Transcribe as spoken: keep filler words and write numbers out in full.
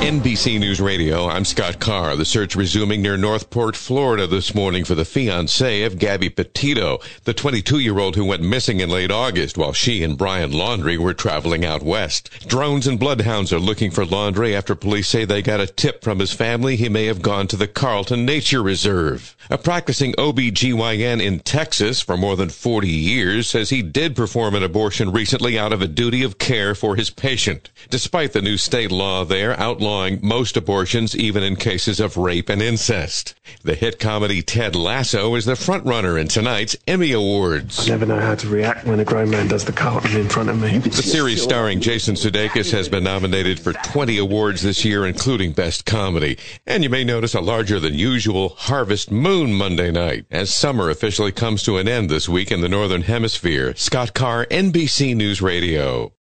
N B C News Radio, I'm Scott Carr. The search resuming near Northport, Florida this morning for the fiancé of Gabby Petito, the twenty-two-year-old who went missing in late August while she and Brian Laundrie were traveling out west. Drones and bloodhounds are looking for Laundrie after police say they got a tip from his family he may have gone to the Carlton Nature Reserve. A practicing O B G Y N in Texas for more than forty years says he did perform an abortion recently out of a duty of care for his patient, despite the new state law there outlawing most abortions, even in cases of rape and incest. The hit comedy Ted Lasso is the frontrunner in tonight's Emmy Awards. I never know how to react when a grown man does the Carlton in front of me. The series starring Jason Sudeikis has been nominated for twenty awards this year, including Best Comedy. And you may notice a larger than usual harvest moon Monday night, as summer officially comes to an end this week in the Northern Hemisphere. Scott Carr, N B C News Radio.